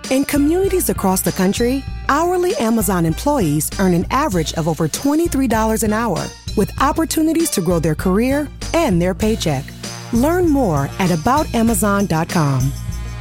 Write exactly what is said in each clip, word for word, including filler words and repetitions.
In communities across the country, hourly Amazon employees earn an average of over twenty-three dollars an hour, with opportunities to grow their career and their paycheck. Learn more at about amazon dot com.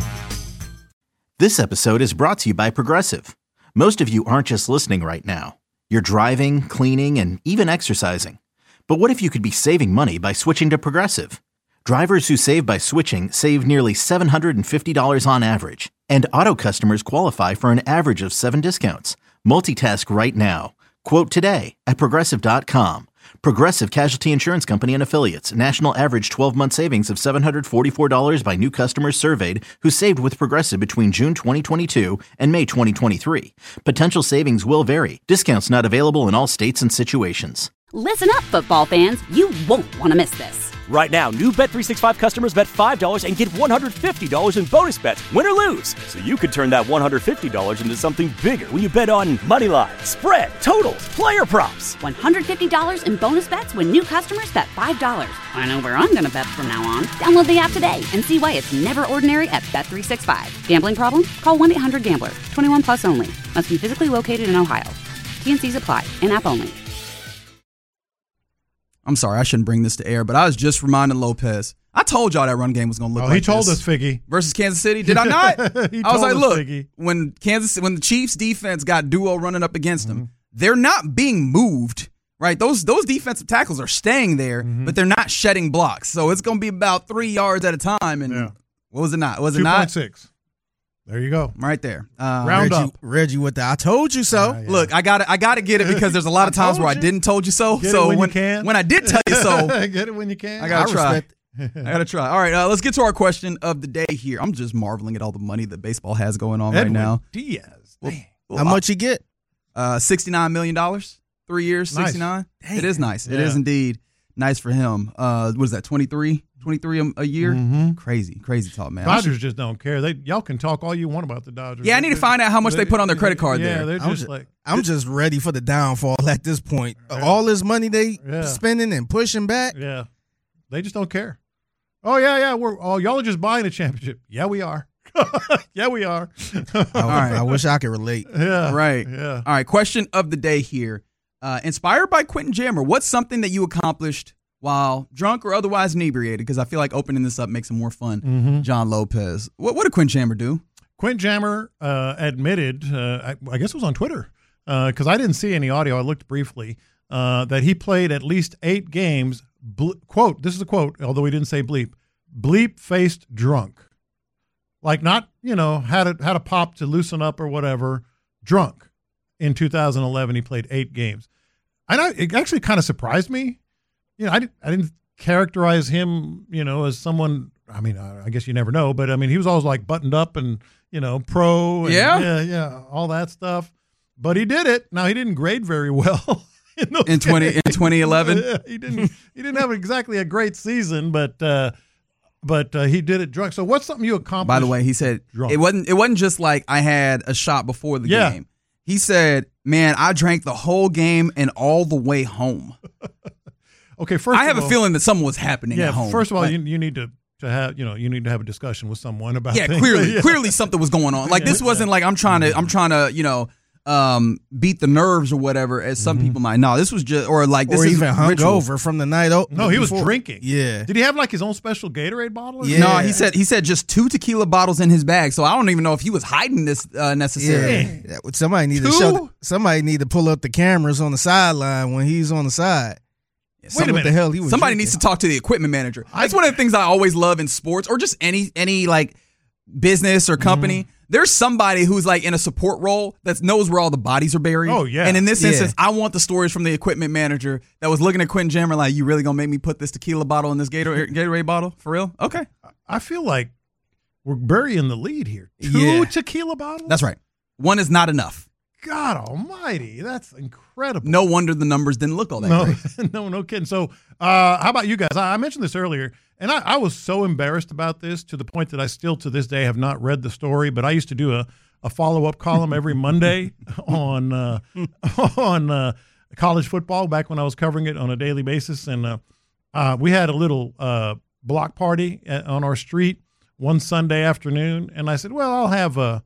This episode is brought to you by Progressive. Most of you aren't just listening right now. You're driving, cleaning, and even exercising. But what if you could be saving money by switching to Progressive? Drivers who save by switching save nearly seven hundred fifty dollars on average. And auto customers qualify for an average of seven discounts. Multitask right now. Quote today at progressive dot com. Progressive Casualty Insurance Company and Affiliates. National average twelve-month savings of seven hundred forty-four dollars by new customers surveyed who saved with Progressive between June twenty twenty-two and May twenty twenty-three. Potential savings will vary. Discounts not available in all states and situations. Listen up, football fans. You won't want to miss this. Right now, new Bet three sixty-five customers bet five dollars and get one hundred fifty dollars in bonus bets, win or lose. So you could turn that one hundred fifty dollars into something bigger when you bet on money line, spread, totals, player props. one hundred fifty dollars in bonus bets when new customers bet five dollars. I know where I'm going to bet from now on. Download the app today and see why it's never ordinary at Bet three sixty-five. Gambling problem? Call one eight hundred gambler. twenty-one plus only. Must be physically located in Ohio. T and C's apply. In-app only. I'm sorry, I shouldn't bring this to air, but I was just reminding Lopez. I told y'all that run game was going to look oh, like he told this. us, Figgy. Versus Kansas City. Did I not? he I was told like, us, look, Figgy. when Kansas, when the Chiefs defense got duo running up against mm-hmm. them, they're not being moved, right? Those those defensive tackles are staying there, mm-hmm. but they're not shedding blocks. So it's going to be about three yards at a time. And yeah. what was it not? Was it not? two point six. There you go. Right there. Uh, Round Reggie, up. Reggie with the I told you so. Uh, yeah. Look, I got I got to get it because there's a lot of times where I didn't told you so. Get so it when, when you can. when I did tell you so, get it when you can. I got to try. Respect. I got to try. All right, uh, let's get to our question of the day here. I'm just marveling at all the money that baseball has going on Edwin right now. Diaz. Well, well, How much you get? Uh, sixty-nine million dollars. Three years, nice. sixty-nine. Dang. It is nice. It yeah. is indeed nice for him. Uh, what is that, twenty-three? twenty-three a, a year? Mm-hmm. Crazy, crazy talk, man. Dodgers just don't care. They Y'all can talk all you want about the Dodgers. Yeah, I need to find out how much they, they put on their credit card yeah, there. they're I'm just, just like. I'm just ready for the downfall at this point. Yeah. All this money they yeah. spending and pushing back. Yeah, they just don't care. Oh yeah, yeah. We're oh y'all are just buying a championship. Yeah, we are. yeah, we are. All right. I wish I could relate. Yeah. Right. Yeah. All right. Question of the day here. Uh, inspired by Quentin Jammer, what's something that you accomplished while drunk or otherwise inebriated? Because I feel like opening this up makes it more fun. Mm-hmm. John Lopez. What, what did Quentin Jammer do? Quentin Jammer uh, admitted, uh, I, I guess it was on Twitter, because uh, I didn't see any audio. I looked briefly, uh, that he played at least eight games, ble- quote, this is a quote, although he didn't say bleep, bleep-faced drunk. Like not, you know, had a, had a pop to loosen up or whatever, drunk. In two thousand eleven, he played eight games. And I, it actually kind of surprised me. You know, I, didn't, I didn't characterize him, you know, as someone, I mean, I, I guess you never know, but I mean, he was always like buttoned up and, you know, pro. And, yeah? Yeah, yeah, all that stuff. But he did it. Now, he didn't grade very well. In, those in twenty in twenty eleven, yeah, he didn't. He didn't have exactly a great season, but uh, but uh, he did it drunk. So what's something you accomplished? By the way, he said drunk? it wasn't. It wasn't just like I had a shot before the yeah. game. He said, "Man, I drank the whole game and all the way home." Okay, first I have of all, a feeling that something was happening yeah, at home. First of all, like, you you need to. To have you know you need to have a discussion with someone about yeah things. clearly yeah. clearly something was going on. Like this wasn't like I'm trying to I'm trying to you know um, beat the nerves or whatever as some mm-hmm. people might. No, this was just or like this or is even hungover from the night. Oh, no, he before. was drinking. Yeah, did he have like his own special Gatorade bottle? Or yeah. No, he said he said just two tequila bottles in his bag. So I don't even know if he was hiding this uh, necessarily. Yeah, somebody need Two? to show. Somebody need to pull up the cameras on the sideline when he's on the side. Wait a minute. What the hell he was Somebody drinking. needs to talk to the equipment manager. That's one of the things I always love in sports or just any any like business or company. Mm-hmm. There's somebody who's like in a support role that knows where all the bodies are buried. Oh, yeah. And in this yeah. instance, I want the stories from the equipment manager that was looking at Quentin Jammer like, you really gonna make me put this tequila bottle in this Gatorade, Gatorade bottle? For real? Okay. I feel like we're burying the lead here. Two Yeah. tequila bottles? That's right. One is not enough. God almighty, that's incredible. No wonder the numbers didn't look all that no, great. no, no kidding. So, uh, how about you guys? I, I mentioned this earlier, and I, I was so embarrassed about this to the point that I still to this day have not read the story. But I used to do a, a follow up column every Monday on uh, on uh, college football back when I was covering it on a daily basis, and uh, uh, we had a little uh, block party at, on our street one Sunday afternoon, and I said, well, I'll have a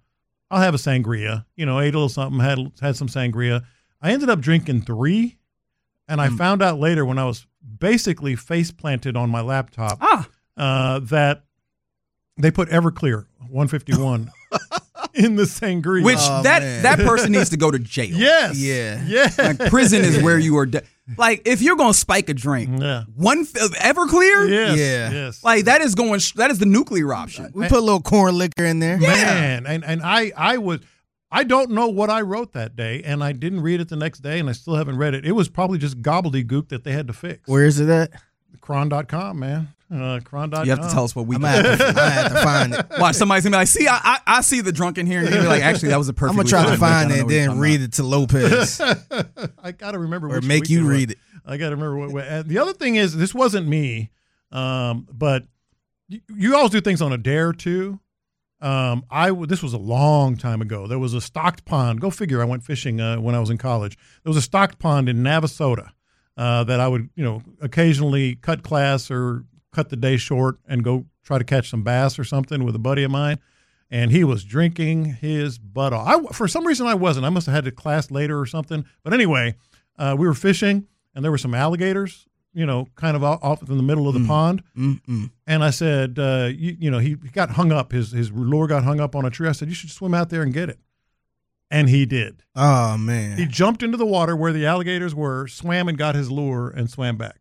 I'll have a sangria. You know, ate a little something, had had some sangria. I ended up drinking three, and I mm. found out later when I was basically face planted on my laptop ah. uh, that they put Everclear one fifty-one in the sangria. Which oh, that man. that person needs to go to jail. Yes. Yeah. Yes. Like prison is where you are. De- like if you're gonna spike a drink, Yeah. one Everclear, Yes. Yeah. Yes. like that is going. That is the nuclear option. We put a little corn liquor in there. Man, and and I I was I don't know what I wrote that day, and I didn't read it the next day, and I still haven't read it. It was probably just gobbledygook that they had to fix. Where is it at? Cron dot com, man. Uh, Cron dot com. You have to tell us what we. I'm gonna have to, I'm gonna have to find it. Watch, somebody's gonna be like, "See, I, I I see the drunk in here," and you're gonna be like, "Actually, that was a perfect." I'm gonna try to find it and then read it to Lopez I gotta remember. or which make you weekend read was. it. I gotta remember what. what and the other thing is, this wasn't me, um, but you, you always do things on a dare too. Um, I this was a long time ago. There was a stocked pond. Go figure. I went fishing uh, when I was in college. There was a stocked pond in Navasota uh, that I would, you know, occasionally cut class or cut the day short and go try to catch some bass or something with a buddy of mine. And he was drinking his butt off. I, for some reason, I wasn't. I must have had a class later or something. But anyway, uh, we were fishing, and there were some alligators, you know, kind of off in the middle of the Mm. pond. Mm-mm. And I said, uh, you, you know, he got hung up. His his lure got hung up on a tree. I said, you should swim out there and get it. And he did. Oh man. He jumped into the water where the alligators were, swam and got his lure, and swam back.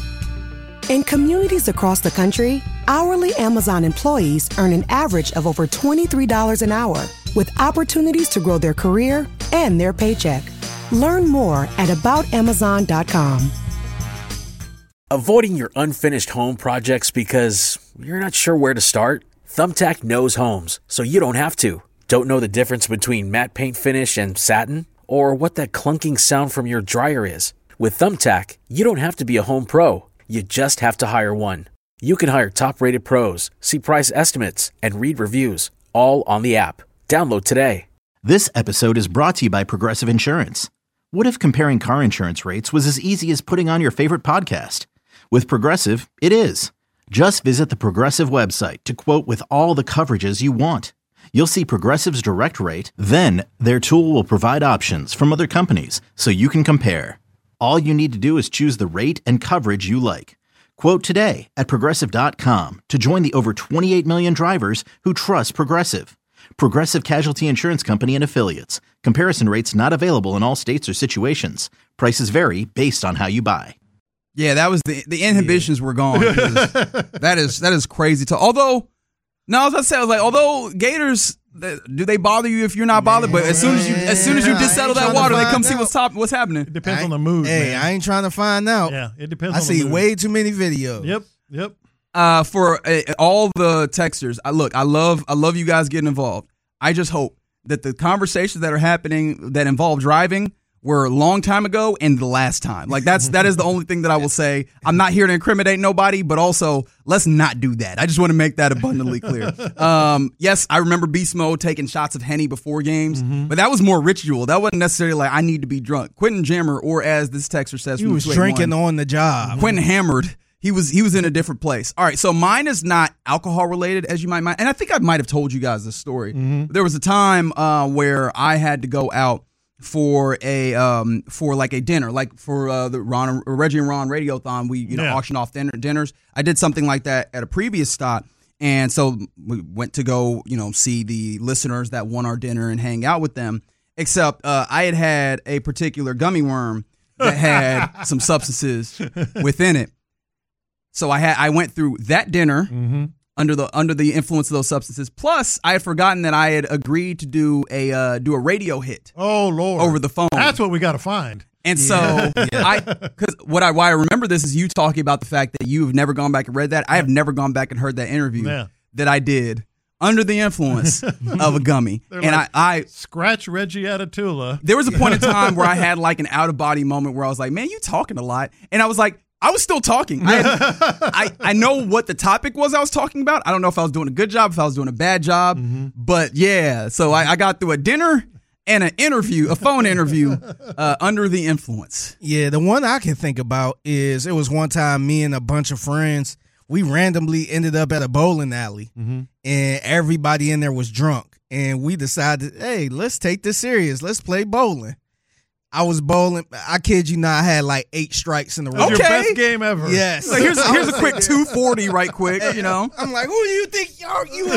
In communities across the country, hourly Amazon employees earn an average of over twenty-three dollars an hour, with opportunities to grow their career and their paycheck. Learn more at about amazon dot com. Avoiding your unfinished home projects because you're not sure where to start? Thumbtack knows homes, so you don't have to. Don't know the difference between matte paint finish and satin? Or what that clunking sound from your dryer is? With Thumbtack, you don't have to be a home pro. You just have to hire one. You can hire top-rated pros, see price estimates, and read reviews, all on the app. Download today. This episode is brought to you by Progressive Insurance. What if comparing car insurance rates was as easy as putting on your favorite podcast? With Progressive, it is. Just visit the Progressive website to quote with all the coverages you want. You'll see Progressive's direct rate, then their tool will provide options from other companies so you can compare. All you need to do is choose the rate and coverage you like. Quote today at progressive dot com to join the over twenty-eight million drivers who trust Progressive. Progressive Casualty Insurance Company and Affiliates. Comparison rates not available in all states or situations. Prices vary based on how you buy. Yeah, that was the the inhibitions were gone. that is that is crazy. To although, no, I was about to say, I was like, although Gators, do they bother you if you're not bothered? But as soon as you as soon as you Man, just I settle ain't that trying to water, they come find see out. what's top, what's happening. It depends I on the mood. Hey, man. I ain't trying to find out. Yeah, it depends I on see the mood. way too many videos. Yep, yep. Uh, for uh, all the texters, I look, I love, I love you guys getting involved. I just hope that the conversations that are happening that involve driving were a long time ago and the last time. Like that's that is the only thing that I will say. I'm not here to incriminate nobody, but also let's not do that. I just want to make that abundantly clear. Um, yes, I remember Beast Mode taking shots of Henny before games, Mm-hmm. but that was more ritual. That wasn't necessarily like I need to be drunk. Quentin Jammer, or as this texter says, He from was two eighty-one, drinking on the job. Quentin hammered. He was he was in a different place. All right, so mine is not alcohol related, as you might mind, and I think I might have told you guys this story. Mm-hmm. There was a time uh, where I had to go out for a um, for like a dinner, like for uh, the Ron Reggie and Ron Radiothon. We you know Yeah. auction off dinner, dinners. I did something like that at a previous stop, and so we went to go you know see the listeners that won our dinner and hang out with them. Except uh, I had had a particular gummy worm that had some substances within it. So I had I went through that dinner Mm-hmm. under the under the influence of those substances. Plus, I had forgotten that I had agreed to do a uh, do a radio hit Oh Lord, over the phone. That's what we got to find. And so I, because what I why I remember this is you talking about the fact that you have never gone back and read that. I have never gone back and heard that interview Yeah. that I did under the influence of a gummy. They're And like, I, I Scratch Reggie out of Tula. there was a point in time where I had like an out of body moment where I was like, man, you talking a lot. And I was like, I was still talking. I, had, I I know what the topic was I was talking about. I don't know if I was doing a good job, if I was doing a bad job. Mm-hmm. But yeah, so I, I got through a dinner and an interview, a phone interview uh, under the influence. Yeah, the one I can think about is it was one time me and a bunch of friends, we randomly ended up at a bowling alley, Mm-hmm. and everybody in there was drunk. and we decided, hey, let's take this serious. Let's play bowling. I was bowling. I kid you not, I had like eight strikes in a row. It was Okay. your best game ever. Yes. So here's here's a quick two forty right quick, you know. I'm like, who do you think you are? You are?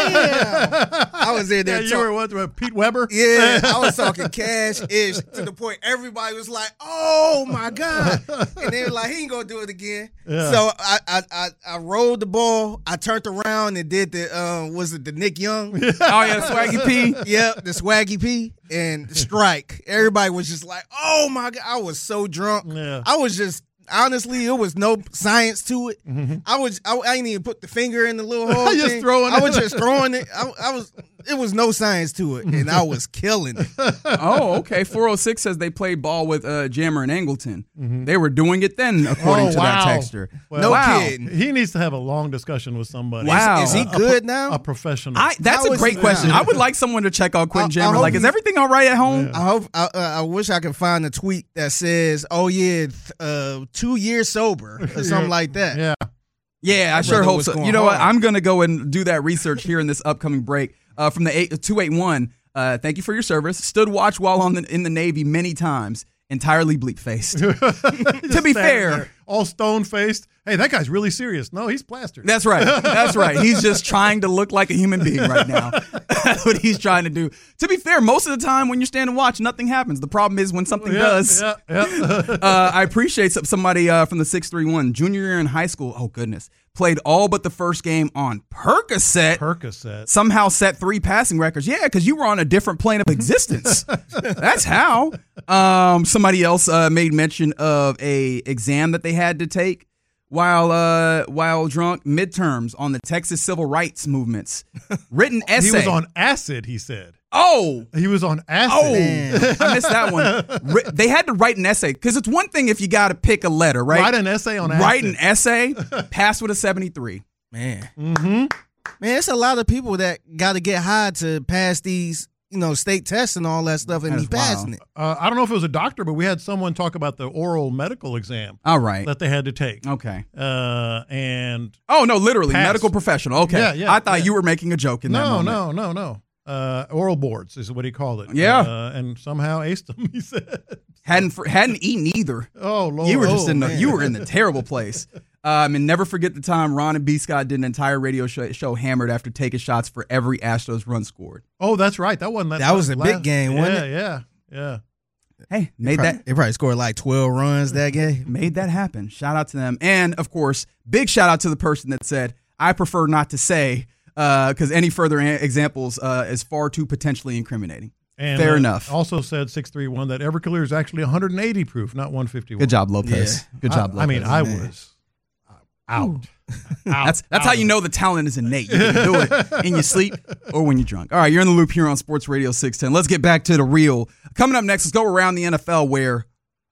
I am. I was in Yeah, there you talking. were what, what, Pete Weber? Yeah, I was talking cash-ish to the point everybody was like, oh, my God. And they were like, he ain't going to do it again. Yeah. So I, I I I rolled the ball. I turned around and did the, uh, was it the Nick Young? Oh yeah, Swaggy P. Yep, the Swaggy P and strike. Everybody was just like, oh, my God. I was so drunk. Yeah. I was just, honestly, it was no science to it. Mm-hmm. I was, I, I didn't even put the finger in the little hole. Just thing. throwing I it. was just throwing it. I, I was, it was no science to it, and I was killing it. Oh, okay. four oh six says they played ball with uh, Jammer and Angleton. They were doing it then, according Oh, to wow. that texter. Well, No wow. kidding. He needs to have a long discussion with somebody. Wow. Is he A- a good pro- now? A professional. I, that's How a is great he question. now? I would like someone to check out Quentin I- I Jammer. hope Like, is he- everything all right at home? I hope. I, uh, I wish I could find a tweet that says, "Oh yeah, th- uh, two years sober" or something like that. yeah. Yeah, I That sure brother hope was so. going You know what? hard. I'm going to go and do that research here in this upcoming break. Uh, from the eight, two eighty-one, uh, thank you for your service. Stood watch while on the, in the Navy many times. Entirely bleep faced. To be Standing fair, there, all stone faced. Hey, that guy's really serious. No, he's plastered. that's right. That's right. He's just trying to look like a human being right now. That's what he's trying to do. To be fair, most of the time when you're standing watch, nothing happens. The problem is when something Yeah, does. Yeah, yeah. uh, I appreciate some- somebody uh, from the six three one. Junior year in high school. Oh, goodness. Played all but the first game on Percocet. Percocet. Somehow set three passing records. Yeah, because you were on a different plane of existence. That's how. Um, somebody else uh, made mention of a exam that they had to take while uh, while drunk. Midterms on the Texas civil rights movements. Written essay. He was on acid, he said. Oh. He was on acid. Oh, I missed that one. Ri- They had to write an essay because it's one thing if you got to pick a letter, right? Write an essay on acid. Write an essay, pass with a seventy-three. Man, Mm-hmm. man, it's a lot of people that got to get high to pass these, you know, state tests and all that stuff, and That be is wild. passing it. Uh, I don't know if it was a doctor, but we had someone talk about the oral medical exam All right. that they had to take. Okay. Uh, and Oh, no, literally, Pass. medical professional. Okay. Yeah, yeah, I thought yeah. you were making a joke in that no, moment. no, no, no. Uh, oral boards is what he called it. Yeah. Uh, and somehow aced them, he said. Hadn't fr- hadn't eaten either. Oh, Lord. You were just Oh, in the man. you were in the terrible place. Um, and never forget the time Ron and B. Scott did an entire radio show, show hammered after taking shots for every Astros run scored. Oh, that's right. That wasn't that. That was a last- big game, wasn't yeah, it? Yeah, yeah. Hey, made Probably- that They probably scored like twelve runs that game. made that happen. Shout out to them. And of course, big shout out to the person that said, I prefer not to say, because any further a- examples uh, is far too potentially incriminating. And, Fair uh, enough. Also said six three one that Everclear is actually one hundred eighty proof, not one fifty-one. Good job, Lopez. Yeah. Good job, I, Lopez. I mean, I man. was out. out. That's that's out how you of know the talent is innate. You can do it in your sleep or when you're drunk. All right, you're in the loop here on Sports Radio six ten. Let's get back to the real. Coming up next, let's go around the N F L where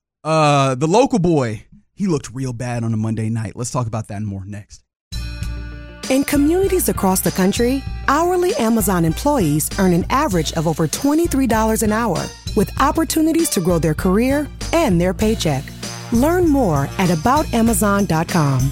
uh, the local boy, he looked real bad on a Monday night. Let's talk about that and more next. In communities across the country, hourly Amazon employees earn an average of over twenty-three dollars an hour, with opportunities to grow their career and their paycheck. Learn more at about amazon dot com.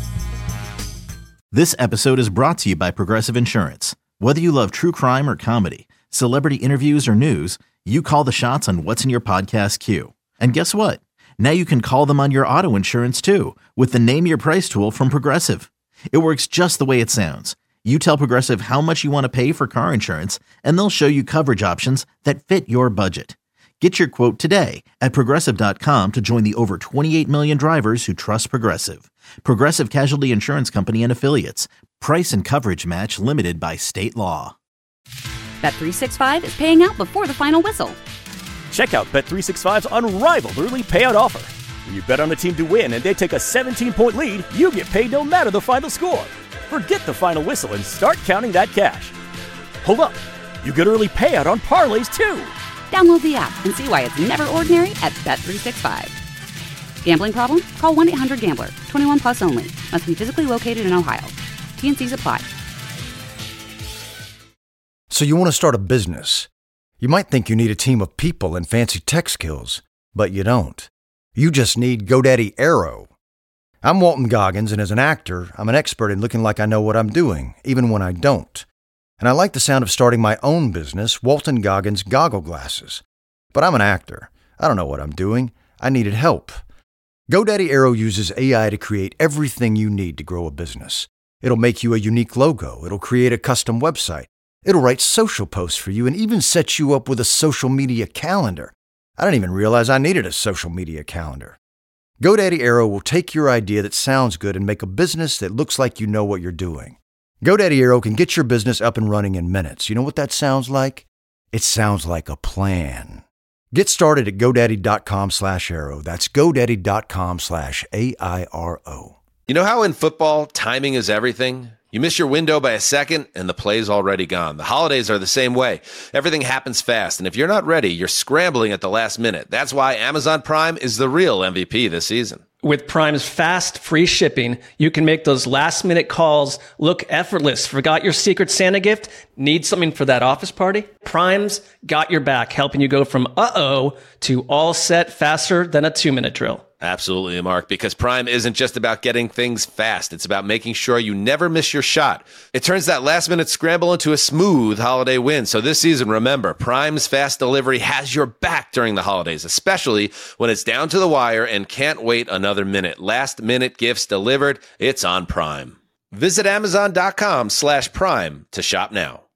This episode is brought to you by Progressive Insurance. Whether you love true crime or comedy, celebrity interviews or news, you call the shots on what's in your podcast queue. And guess what? Now you can call them on your auto insurance too with the Name Your Price tool from Progressive. It works just the way it sounds. You tell Progressive how much you want to pay for car insurance, and they'll show you coverage options that fit your budget. Get your quote today at progressive dot com to join the over twenty-eight million drivers who trust Progressive. Progressive Casualty Insurance Company and Affiliates. Price and coverage match limited by state law. Bet three sixty-five is paying out before the final whistle. Check out Bet three sixty-five's unrivaled early payout offer. When you bet on a team to win and they take a seventeen-point lead, you get paid no matter the final score. Forget the final whistle and start counting that cash. Hold up. You get early payout on parlays, too. Download the app and see why it's never ordinary at Bet three sixty-five. Gambling problem? Call one eight hundred gambler. twenty-one plus only. Must be physically located in Ohio. T and C's apply. So you want to start a business. You might think you need a team of people and fancy tech skills, but you don't. You just need GoDaddy Aero. I'm Walton Goggins, and as an actor, I'm an expert in looking like I know what I'm doing, even when I don't. And I like the sound of starting my own business, Walton Goggins Goggle Glasses. But I'm an actor. I don't know what I'm doing. I needed help. GoDaddy Aero uses A I to create everything you need to grow a business. It'll make you a unique logo. It'll create a custom website. It'll write social posts for you and even set you up with a social media calendar. I didn't even realize I needed a social media calendar. GoDaddy Aero will take your idea that sounds good and make a business that looks like you know what you're doing. GoDaddy Aero can get your business up and running in minutes. You know what that sounds like? It sounds like a plan. Get started at GoDaddy.com slash Aero. That's GoDaddy.com slash A I R O. You know how in football, timing is everything? You miss your window by a second, and the play's already gone. The holidays are the same way. Everything happens fast, and if you're not ready, you're scrambling at the last minute. That's why Amazon Prime is the real M V P this season. With Prime's fast, free shipping, you can make those last-minute calls look effortless. Forgot your Secret Santa gift? Need something for that office party? Prime's got your back, helping you go from uh-oh to all set faster than a two-minute drill. Absolutely, Mark, because Prime isn't just about getting things fast. It's about making sure you never miss your shot. It turns that last-minute scramble into a smooth holiday win. So this season, remember, Prime's fast delivery has your back during the holidays, especially when it's down to the wire and can't wait another minute. Last-minute gifts delivered. It's on Prime. Visit Amazon.com slash Prime to shop now.